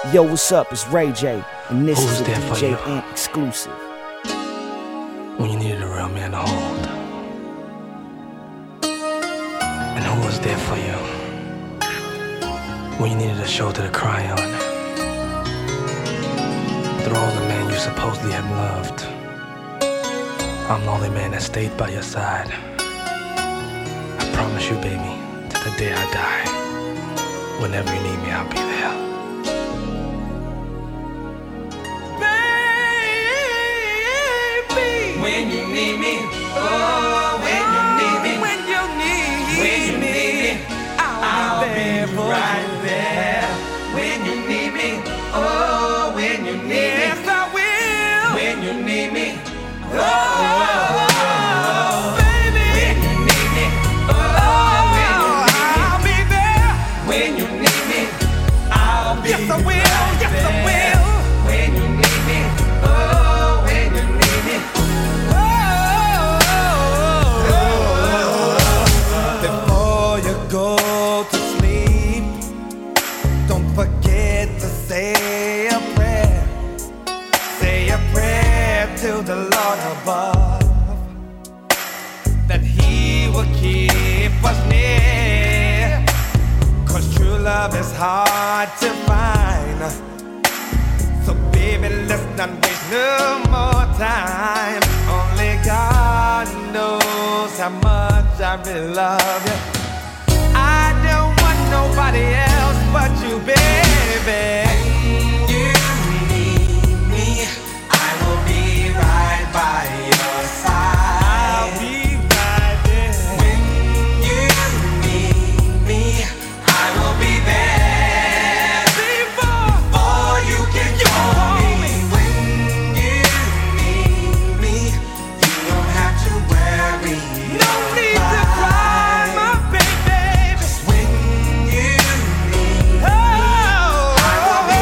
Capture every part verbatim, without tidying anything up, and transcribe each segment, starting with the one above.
Yo, what's up? It's Ray J, and this Who's is a there D for J you? Ant exclusive. When you needed a real man to hold. And who was there for you when you needed a shoulder to cry on? Through all the men you supposedly have loved, I'm the only man that stayed by your side. I promise you, baby, to the day I die, whenever you need me, I'll be there. When you need me, oh, when you need me, when you need when you need me, I'll, I'll be there be for right you. there. When you need me, oh, when you need Yes, me, I will. when you need me, Oh, oh, baby. when you need me, oh, I'll be there. when you need me, I'll be Yes, I will. right Yes, I there. will. When you need me, oh, when you need me. Before you go to sleep, don't forget to say a prayer. Say a prayer to the Lord above, that He will keep us near. Cause true love is hard to find. So baby, let's not waste no more time. Only God knows how much I really love you. I don't want nobody else but you, baby. You need me, I will be right by your side. I'll be right there. When you need me, I will be there. Before Before you can call me. When you need me, you don't have to worry. no need to cry, my baby. When you need Oh, I will be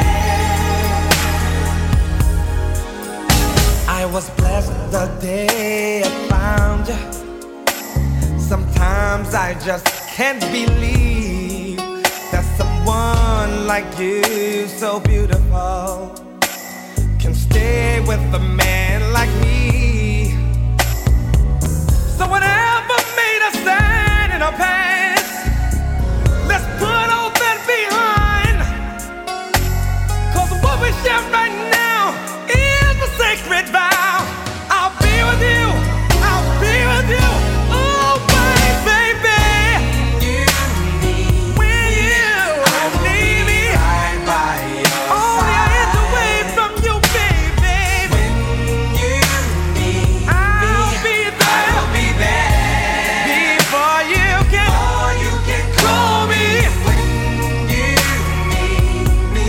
I was blessed the day I found you. Sometimes I just can't believe that someone like you, so beautiful, can stay with a man like me. So whatever made us stand in our past, let's put all that behind. Cause what we share right now is a sacred vow. I'll be with you, I'll be with you, oh baby. you need When you I will need be me, right by your only I side. inch away from you, baby. When you need I'll me, be I there will be there. before you can Or you can call call me. when you need me.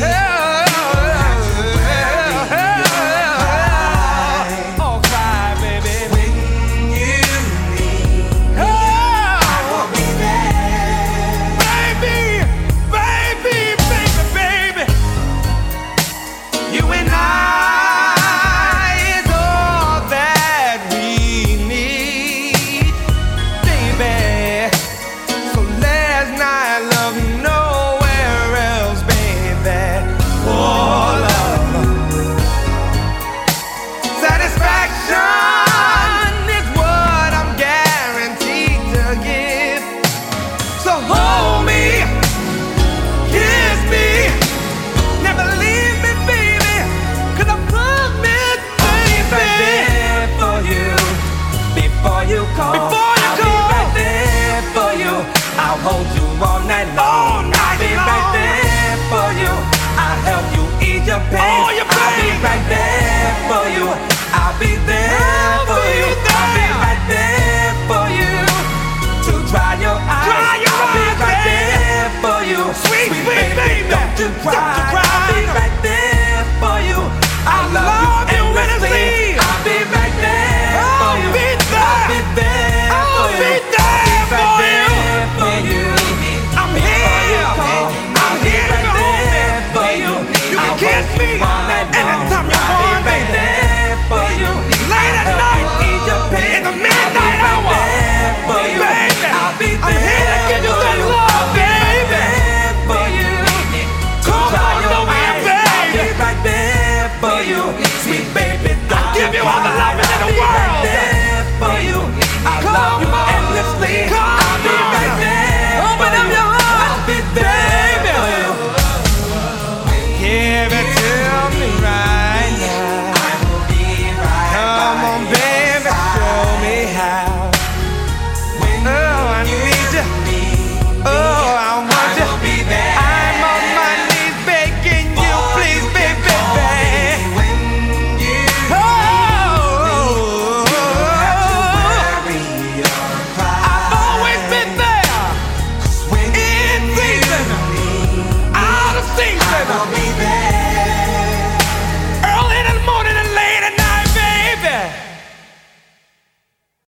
Oh, cry, baby. When you need I will be there. Baby, baby, baby, baby. You and I is all that we need, baby. So let's not look nowhere else, baby. Oh, love. Satisfaction is what I'm guaranteed to give. So hold me, kiss me, never leave me, baby. Cause I promise, baby, right there for you. Before you call, Before you I'll call. be right there for you. I'll hold you all night long. I'll be right there for you. I'll help you ease your pain. I'll be right there for you. I'll be there for you. I'll be right there for you. To dry your eyes, I'll be right there for you. Sweet, sweet baby, don't you cry. I'll be right there for you. I love you endlessly. I'll be right there for you. I'll be there. I'll be there for you. I'm here. I'm here to hold for you. You can kiss me anytime you want, baby. For you, late at night, in the midnight hour, baby. I'm here to give you that love, baby. For you, come on, nowhere you, sweet baby. I'll give you all the love